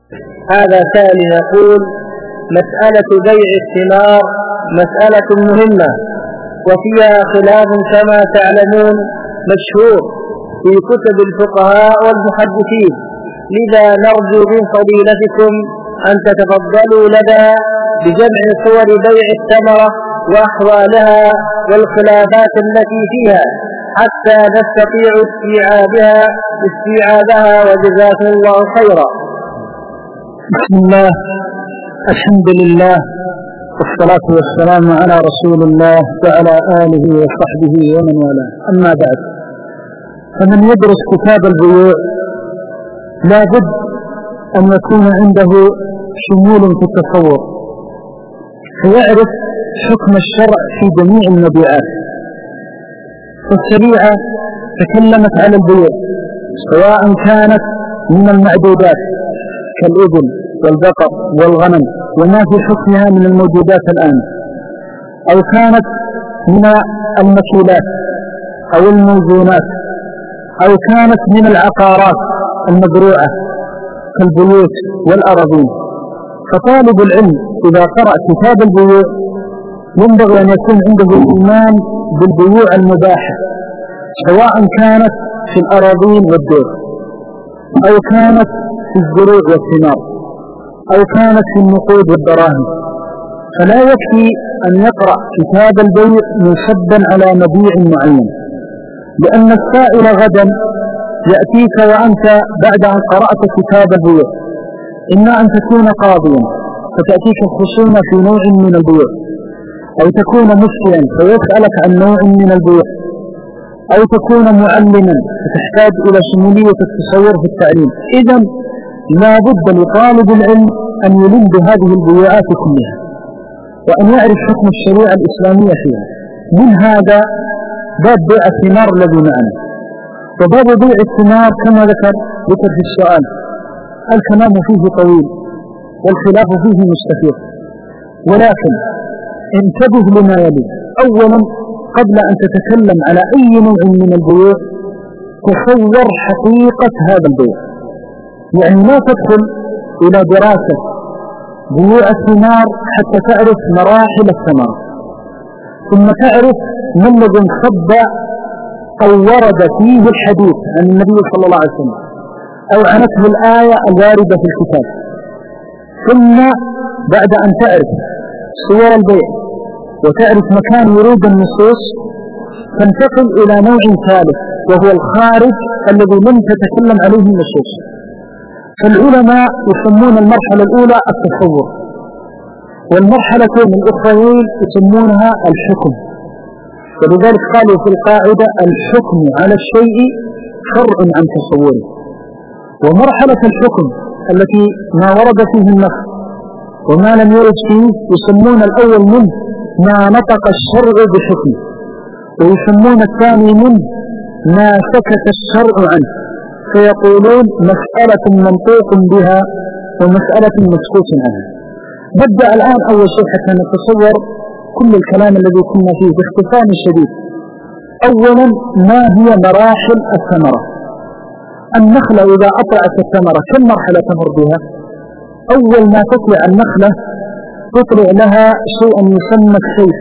هذا سائل يقول: مسألة بيع الثمار مسألة مهمة وفيها خلاف كما تعلمون مشهور في كتب الفقهاء والمحدثين، لذا نرجو من فضيلتكم أن تتفضلوا لنا بجمع صور بيع الثمرة وأحوالها والخلافات التي فيها حتى نستطيع استيعابها وجزاكم الله خيرا. بسم الله، الحمد لله، والصلاة والسلام على رسول الله وعلى آله وصحبه ومن والاه. أما بعد، فمن يدرس كتاب البيوع لا بد أن يكون عنده شمول في التصور، فيعرف حكم الشرع في جميع المبيعات. فالشريعة تكلمت على البيوع سواء كانت من المعدودات كالإبل والبقر والغنم وما في حكمها من الموجودات الآن، أو كانت من المكيلات أو الموزونات، أو كانت من العقارات المزروعة كالبيوت والأراضين. فطالب العلم إذا قرأ كتاب البيوع ينبغي أن يكون عنده إيمان بالبيوع المباحة، سواء كانت في الأراضين والدور، أو كانت في الزروع والثمار، أو كانت في النقود والدراهم. فلا يكفي أن يقرأ كتاب البيع منصبا على مبيع معين، لأن السائل غدا يأتيك وأنت بعد أن قرأت كتاب البيع إما أن تكون قاضيا فتأتيك الخصومة في نوع من البيع، أو تكون مفتيا فيسألك عن نوع من البيع، أو تكون معلما فتحتاج إلى شمولية التصور في التعليم. إذن لا بد لطالب العلم أن يلم بهذه البيوعات كلها وأن يعرف حكم الشريعة الإسلامية فيها. من هذا باب بيع الثمار الذي معنا. وباب بيع الثمار كما ذكر في السؤال الكلام فيه طويل والخلاف فيه مستفيض، ولكن انتبه لما يلي. أولا، قبل أن تتكلم على أي نوع من البيوع تصور حقيقة هذا البيع، يعني لا تدخل إلى دراسة بيوع الثمار حتى تعرف مراحل الثمار، ثم تعرف ما الذي انصب أو ورد فيه الحديث عن النبي صلى الله عليه وسلم أو عنته الآية الواردة في الكتاب. ثم بعد أن تعرف صور البيع وتعرف مكان ورود النصوص تنتقل إلى نوع ثالث وهو الخارج الذي لم تتكلم عليه النصوص. فالعلماء يسمون المرحلة الأولى التصور، والمرحلتين الأخرين يسمونها الحكم. ولذلك قالوا في القاعدة: الحكم على الشيء فرع عن تصوره. ومرحلة الحكم التي ما ورد فيه النص وما لم يرد فيه يسمون الأول منه ما نطق الشرع بحكمه، ويسمون الثاني منه ما سكت الشرع عنه، فيقولون مسألة منطوق بها ومسألة مسكوت عنها. بدأ الآن أول شيء حتى نتصور كل الكلام الذي كنا فيه باختصار شديد. أولا، ما هي مراحل الثمرة؟ النخلة إذا أطلعت الثمرة كم مرحلة تمر بها؟ أول ما تطلع النخلة تطلع لها شيء يسمى السيف،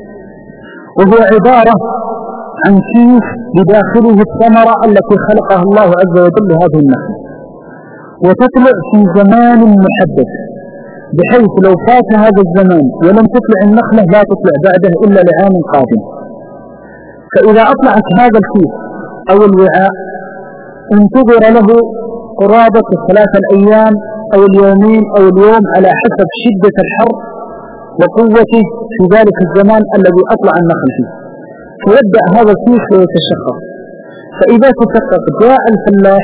وهو عبارة عن كيس بداخله الثمرة التي خلقها الله عز وجل هذه النخلة، وتطلع في زمان محدد، بحيث لو فات هذا الزمان ولم تطلع النخلة لا تطلع بعده إلا لعام قادم. فإذا أطلعت هذا الكيس أو الوعاء انتظر له قرابة 3 الأيام أو اليومين أو اليوم على حسب شدة الحر وقوته في ذلك الزمان الذي أطلع النخل فيه. فيبدأ هذا الكيس ويتشقق، فإذا تشقق جاء الفلاح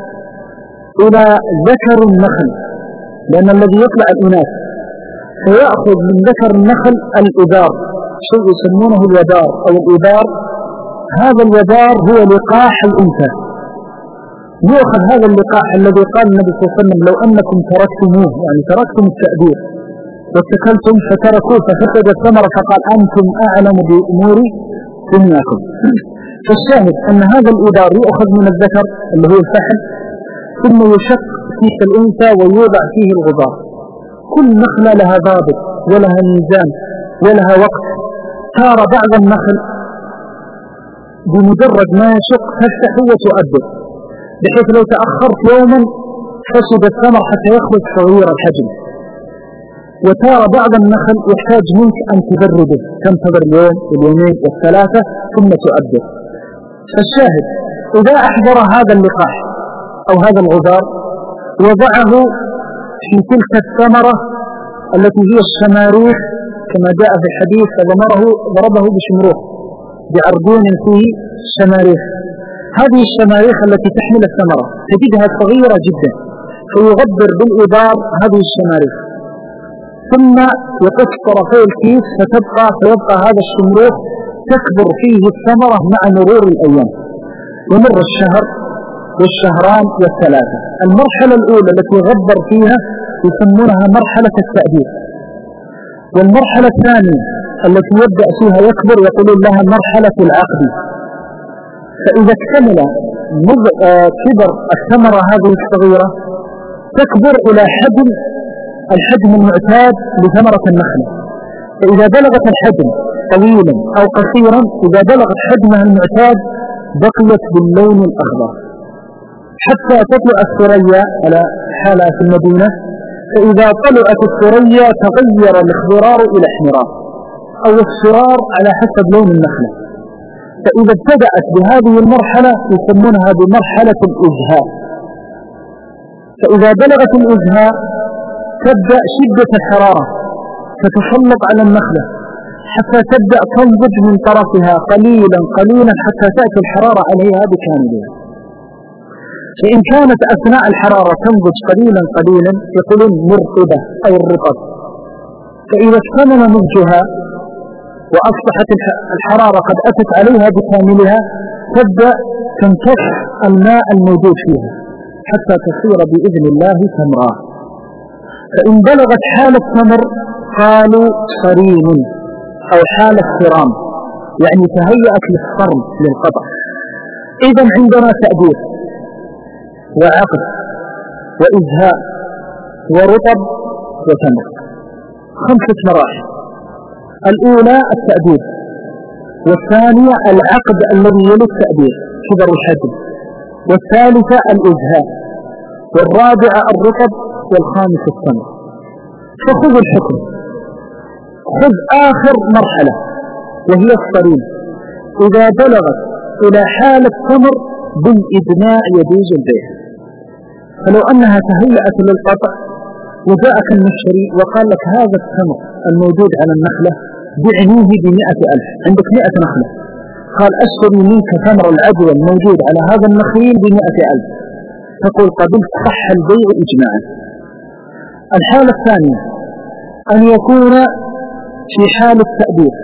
إلى ذكر النخل، لأن الذي يطلع الإناث، فيأخذ من ذكر النخل الإبار، شيء يسمونه الودار أو الإبار. هذا الودار هو لقاح الأنثى. يؤخذ هذا اللقاح الذي قال النبي صلى الله عليه وسلم: لو أنكم تركتموه، يعني تركتم التأبير واتكلتم فتركوه ففسد الثمرة، فقال: أنتم أعلم بأمور دنياكم. فالشاهد أن هذا الإبار يؤخذ من الذكر اللي هو الفحل، ثم يشق كيس الأنثى ويوضع فيه الغبار. كل نخلة لها ضابط ولها ميزان ولها وقت. ترى بعض النخل بمجرد ما يشق تفتح وتؤدب، بحيث لو تأخرت يوما فسد الثمر حتى يخرج صغير الحجم. وترى بعض النخل يحتاج منك أن تبرده، تنتظر اليوم واليومين والثلاثة ثم تؤدب. الشاهد إذا أحضر هذا اللقاح أو هذا الغبار وضعه في تلك الثمرة التي هي الشماريخ كما جاء في الحديث، ضربه بشمروخ بعرجون فيه شماريخ. هذه الشماريخ التي تحمل الثمرة تجدها صغيرة جدا، فيغبر بالإبار هذه الشماريخ ثم يقص طرفي الكيس فيبقى هذا الشمروخ تكبر فيه الثمرة مع مرور الأيام، يمر الشهر والشهران والثلاثة. المرحلة الأولى التي يغبر فيها يسمونها مرحلة التأديب، والمرحلة الثانية التي يبدأ فيها يكبر يقولون لها مرحلة العقد. فإذا اكتمل كبر الثمرة هذه الصغيرة تكبر إلى الحجم المعتاد لثمرة النخلة. فإذا بلغت الحجم طويلا أو قصيرا، إذا بلغت حجمها المعتاد بقيت باللون الأخضر حتى تطلع الثريا على حالها في المدينة. فإذا طلعت الثريا تغير الاخضرار إلى احمرار أو الصرار على حسب لون النخلة. فإذا ابتدأت بهذه المرحلة يسمونها بمرحلة الإزهاء. فإذا بلغت الإزهاء تبدأ شدة الحرارة تتسلط على النخلة حتى تبدأ تنضج من طرفها قليلا قليلا حتى تأتي الحرارة عليها بكاملها. فإن كانت أثناء الحرارة تنضج قليلا قليلا يقولون مرطبة أو الرطب. فإذا اكتمل نضجها وأصبحت الحرارة قد أتت عليها بكاملها تبدأ تمتص الماء الموجود فيها حتى تصير بإذن الله تمرا. فإن بلغت حالة تمر قالوا صريم أو حالة صرام، يعني تهيأت للصرم للقطع. إذا عندنا تأدير وعقد وإزهاء ورطب وتمر، 5 مراحل. الأولى التأدير، والثانية العقد الذي يلي التأدير كبر الحجم، والثالثة الإزهاء، والرابعة الرطب، والخامسة التمر. فخذ الحكم، خذ آخر مرحلة وهي الصريم. إذا بلغت إلى حالة تمر بالإجماع يجوز البيع. فلو أنها تهيأت للقطع وجاءك المشتري وقال لك هذا التمر الموجود على النخلة بعنيه ب100,000، عندك 100 نخلة، قال أشتري منك تمر العجوة الموجود على هذا النخيل ب100,000، تقول قبلت صح البيع إجماعا. الحالة الثانية أن يكون في حال التأدير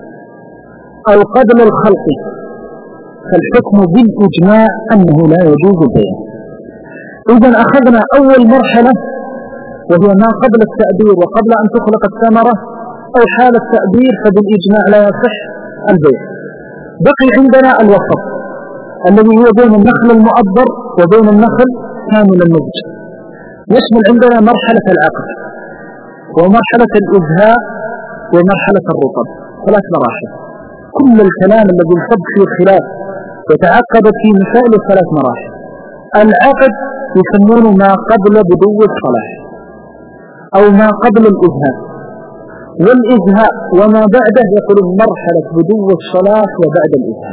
أو قبل الخلق، فالحكم بالإجماع أنه لا يجوز البيع. إذن أخذنا أول مرحلة وهي ما قبل التأدير وقبل أن تخلق الثمرة أو حال التأدير، فبالإجماع لا يصح البيع. بقي عندنا الوسط الذي هو بين النخل المؤبر وبين النخل كامل النضج، يشمل عندنا مرحلة العقد ومرحلة الإزهاء ومرحلة الرطب، 3 مراحل. كل الكلام الذي يصب فيه خلاف يتعقد في مسائل 3 مراحل. العقد يسمونه ما قبل بدو الصلاح أو ما قبل الإزهاء، والإزهاء وما بعده يقول مرحلة بدو الصلاح وبعد الإزهاء.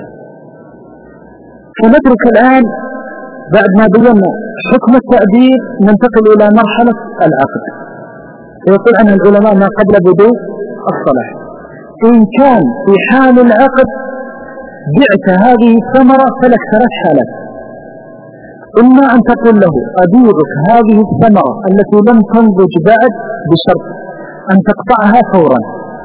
فنترك الآن بعد ما بينا حكم التأدير ننتقل إلى مرحلة العقد، ويقول عنها العلماء ما قبل بدو الصلاح. إن كان في حال العقد بعت هذه الثمرة فلك 3 حالات. إما أن تقول له أبيعك هذه الثمرة التي لم تنضج بعد بشرط أن تقطعها فورا،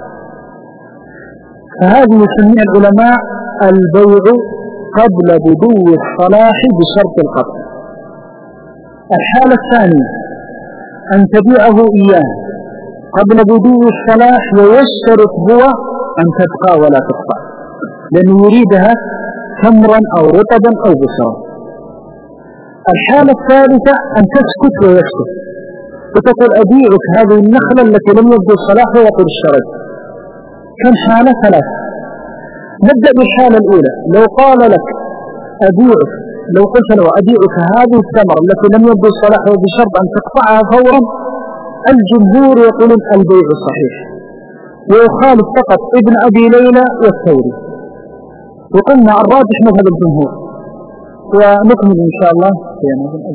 فهذه يسميها العلماء البيع قبل بدو الصلاح بشرط القطع. الحالة الثانية أن تبيعه إياه قبل بدو الصلاح ويشترط هو أن تبقى ولا تقطع، لأنه يريدها تمرا أو رطبا أو بشرا. الحالة الثالثة أن تسكت ويسكت وتقول أبيعك هذه النخلة التي لم يبدو صلاحها ويقول اشتريت. كم حالة؟ ثلاث. نبدأ بالحالة الأولى. لو قال لك أبيعك، لو قلت له أبيعك هذه الثمرة التي لم يبدو صلاحها بشرط أن تقطعها فورا، الجمهور يقولون البيع صحيح، ويخالف فقط ابن أبي ليلى والثوري، وقلنا الراجح مذهب الجمهور. ونكمل إن شاء الله في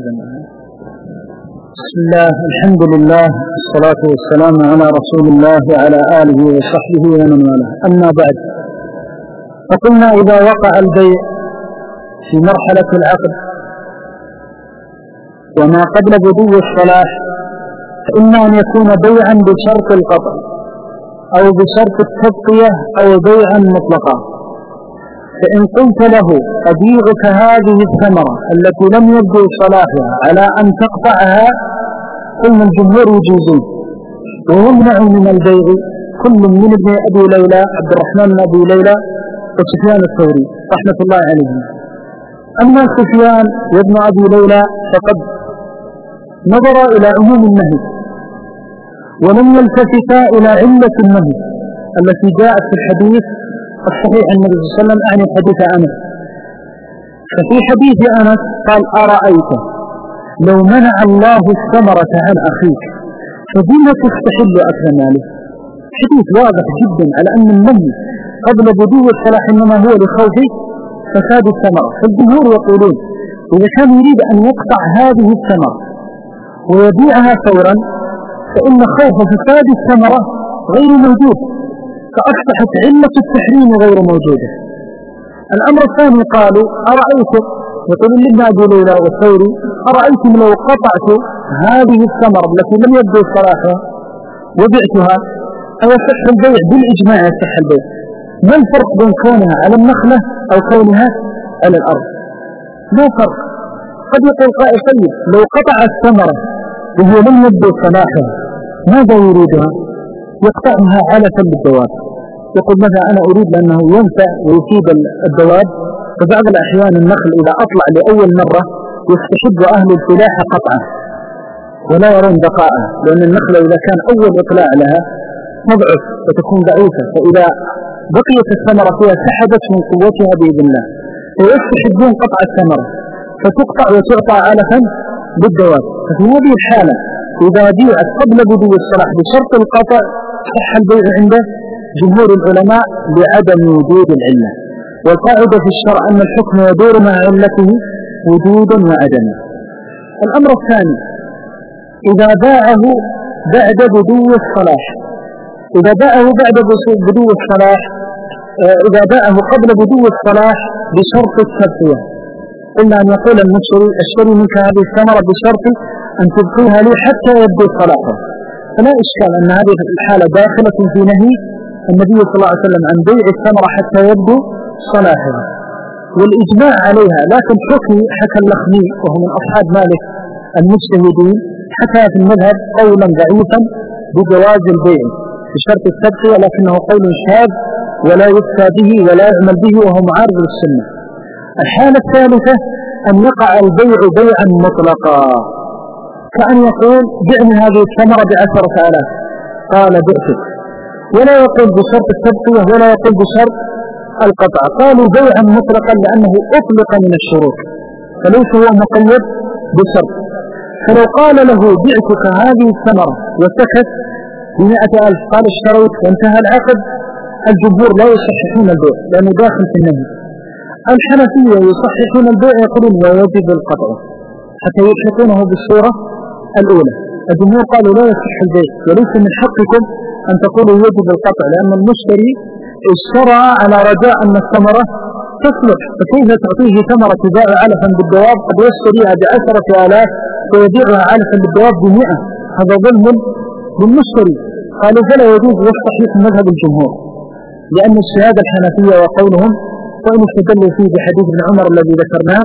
بسم الله، الحمد لله، الصلاة والسلام على رسول الله وعلى آله وصحبه ومن والاه. أما بعد، فقلنا إذا وقع البيع في مرحلة العقد وما قبل بدو الصلاح فإما أن يكون بيعا بشرط القطع أو بشرط التبقية أو بيعا مطلقا. فإن قلت له أبيعك هذه الثمرة التي لم يبدو صلاحها على أن تقطعها، قلنا الجمهور يجوزون ويمنع من البيع كل من ابن أبي ليلى عبد الرحمن بن أبي ليلى وسفيان الثوري رحمة الله عليهم. أما سفيان وابن أبي ليلى فقد نظر إلى عموم النهي ولم يلتفتا إلى علة النهي التي جاءت في الحديث الصحيح عن النبي صلى الله عليه وسلم، أعني حديث أنس. ففي حديث أنس قال أرأيت لو منع الله الثمرة عن أخيك فبما تستحل أكل ماله. حديث واضح جدا على أن النهي قبل بدو الصلاح إنما هو لخوف فساد الثمرة. فالجمهور يقولون إذا كان يريد أن يقطع هذه الثمرة ويبيعها فورا فإن خوف فساد الثمرة غير موجود، فأصبحت علة التحريم غير موجودة. الأمر الثاني قالوا أرأيت، يقول لابن أبي ليلى والثوري أرأيتم لو قطعت هذه الثمرة التي لم يبدو صلاحها وبعتها أيصح البيع؟ بالإجماع يصح البيع. ما الفرق بين كونها على النخلة أو كونها على الأرض؟ لا فرق. قد يقول قائل طيب لو قطع الثمرة وهو لم يبدو صلاحها ماذا يريدها؟ يقطعها علفا للدواب. يقول مثلا أنا أريد لأنه ينفع ويفيد الدواب، فبعض الأحيان النخل إذا أطلع لأول مرة يستحب أهل الفلاحة قطعه ولا يرون بقاءه، لأن النخلة إذا كان أول إطلاع لها تضعف وتكون ضعيفة، فإذا بقيت الثمرة فيها سحبت من قوتها بإذن الله، فيستحبون قطع الثمرة فتقطع وتعطى علفا بالدواب. ففي هذه الحالة إذا بيعت قبل بدو الصلاح بشرط القطع صح البيع عنده جمهور العلماء لعدم وجود العلة. والقاعدة في الشرع أن الحكم يدور مع علته وجودا وعدما. الأمر الثاني إذا باعه بعد بدو الصلاح، إذا باعه بعد بدو الصلاح، إذا باعه قبل بدو الصلاح بشرط التبقية، قلنا أن يقول المشتري اشتري منك هذه الثمرة بشرط أن تبقيها لي حتى يبدو صلاحها، فلا إشكال أن هذه الحالة داخلة في نهي النبي صلى الله عليه وسلم عن بيع الثمرة حتى يبدو صلاحها والإجماع عليها. لكن حكى اللخمي وهو من أصحاب مالك المجتهدين حكى في المذهب قولا ضعيفا بجواز البيع بشرط التبقية، لكنه قول شاذ ولا يفتى به ولا يعمل به وهو معارض للسنة. الحالة الثالثة أن يقع البيع بيعا مطلقا، كأن يقول بعني هذه الثمرة ب10,000 قال بعتك، ولا يقول بشرط التبقية ولا يقول بشرط القطع، قالوا بيعا مطلقا لأنه أطلق من الشروط فليس هو مقيد بشرط. فلو قال له بعتك هذه الثمرة وسكت ب100,000 قال اشتريت وانتهى العقد، الجمهور لا يصححون البيع لأنه داخل في النهي. الحنفية يصححون البيع يقولون ويجب القطع حتى يلحقونه بالصورة الأولى. الجمهور قالوا لا يصح البيع وليس من حقكم أن تقولوا يجب القطع، لأن المشتري اشترى على رجاء أن الثمرة تصلح، فكيف تعطيه ثمرة تباع علفا بالدواب قد يشتريها ب10,000 ويبيعها علفا بالدواب ب100؟ هذا ظلم للمشتري. قالوا فلا يجوز والصحيح مذهب الجمهور، لأن اجتهاد الحنفية وقولهم وإن استدلوا فيه بحديث ابن عمر الذي ذكرناه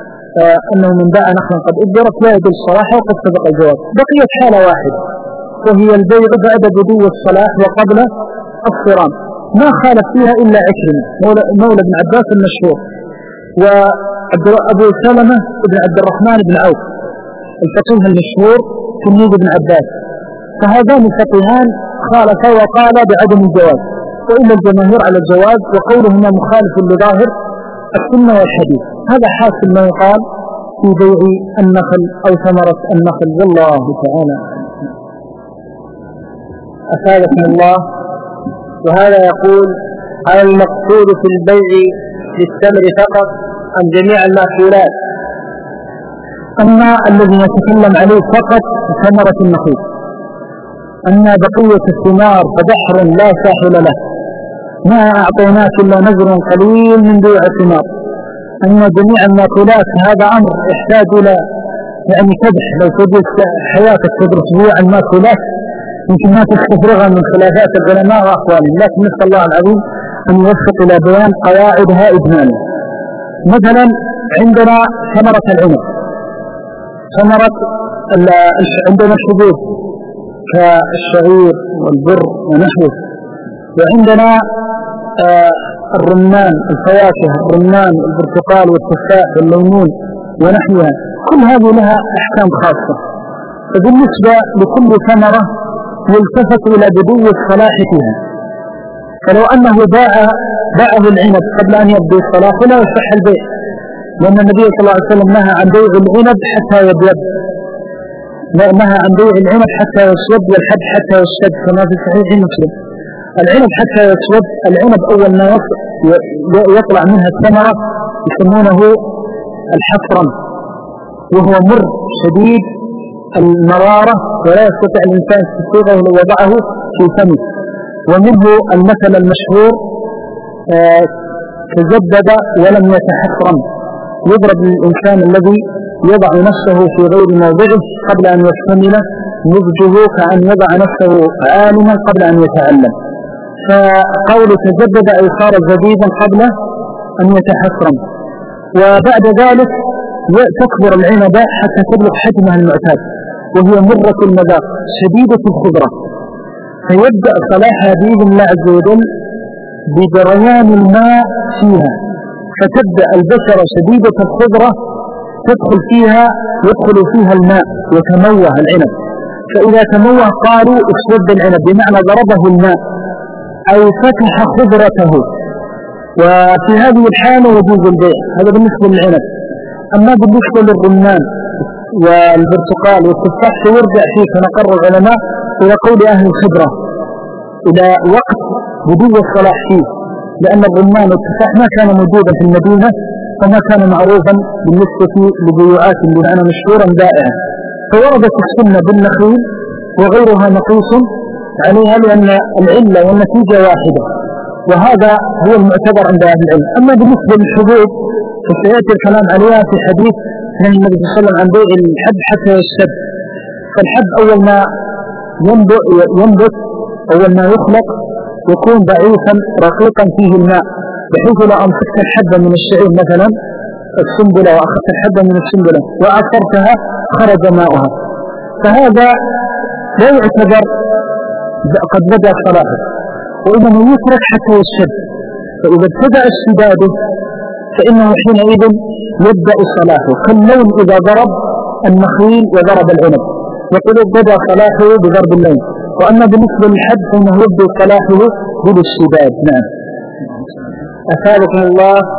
أنه من باع نخلا قد أجرت لا يدل الصلاح وقد سبق الجواب. بقيت حالة واحدة وهي البيع بعد بدو الصلاح وقبل الصرام، ما خالف فيها إلا عكرمة مولى ابن عباس المشهور، أبو سلمة بن عبد الرحمن بن عوف الفقيه المشهور تلميذ ابن عباس، فهذان الفقيهان خالفا وقال بعدم الجواز، وإلا الجماهير على الجواز، وقولهما مخالف لظاهر السنة والحديث. هذا حاصل ما يقال في بيع النخل أو ثمرة النخل، والله تعالى. أفادكم الله. وهذا يقول: هل المقصود في البيع للثمر فقط أم جميع المأكولات؟ أما الذي نتكلم عليه فقط ثمرة النخيل، أما بقية الثمار فبحر لا ساحل له، ما أعطيناك إلا نذر قليل من بيع الثمار. أما جميع المأكولات هذا أمر يحتاج إلى كبح. لو تدرس حياتك تدرس بيع المأكولات يمكن ما تستفرغها من خلافات العلماء وأقوالهم، لكن نسأل الله العظيم أن يوفق إلى بيان قواعدها إجمالا. مثلا عندنا ثمرة العنب، عندنا الحبوب كالشعير والبر ونحوه، وعندنا الرمان، الفواكه، الرمان، البرتقال والتفاح والليمون ونحوها، كل هذه لها أحكام خاصة. فبالنسبة لكل ثمرة يلتفت إلى بدو الصلاح فيها، فلو أنه باعه العنب قبل أن يبدو الصلاح لا يصح البيع، لأن النبي صلى الله عليه وسلم نهى عن بيع العنب حتى يبيض، نهى عن بيع العنب حتى يسود، والحب حتى يشتد، كما في صحيح مسلم. العنب حتى يسود، العنب أول ما يطلع منها الثمرة يسمونه الحفرم، وهو مر شديد المرارة ولا يستطيع الإنسان تستيقظه لو وضعه في فمه. ومنه المثل المشهور: تزبد ولم يتحفرم، يضرب للإنسان الذي يضع نفسه في غير موضعه قبل أن يكتمل نضجه، كأن يضع نفسه عالما قبل أن يتعلم. فقول تزبد أي صار زبيبا قبل أن يتحفرم. وبعد ذلك تكبر العنبة حتى تبلغ حجمها المعتاد، وهي مرة المذاق شديدة الخضرة، فيبدأ صلاحها بإذن الله عز وجل بجريان الماء فيها، فتبدأ البشرة شديدة الخضرة يدخل فيها الماء وتموه العنب. فإذا تموه قالوا اسود العنب، بمعنى ضربه الماء أي فتح خضرته، وفي هذه الحالة يجوز البيع. هذا بالنسبة للعنب. أما بالنسبة للرمان والبرتقال والتفاح فيرجع فيه كما قرر العلماء إلى قول أهل الخبرة إلى وقت بدو الصلاح فيه، لأن الرمان والتفاح ما كان موجودا في المدينة وما كان معروفا بالنسبة لبيوعات بمعنى مشهورا بائعا، فوردت السنة بالنخيل وغيرها نقيس عليها، لأن العلة والنتيجة واحدة، وهذا هو المعتبر عند أهل العلم. أما بالنسبة للحبوب فسيأتي الكلام عليها في حديث عن النبي صلى الله عليه وسلم عن بيع الحب حتى يشتد. فالحب أول ما ينبت أول ما يخلق يكون ضعيفا رقيقا فيه الماء، بحيث لو أمسكت الحبة من الشعير مثلا السنبلة وأخذت الحبة من السنبلة وعصرتها خرج ماؤها، فهذا لا يعتبر قد بدأ صلاحه، وإنما يترك حتى يشتد. فإذا ابتدأ اشتداده فإنه حينئذ يبدأ صلاحه، كاللون إذا ضرب النخيل وضرب العنب يقول بدأ صلاحه بضرب اللون. وأما بالنسبة للحب فإنه يبدأ صلاحه بالاشتداد. نعم. أفادكم الله.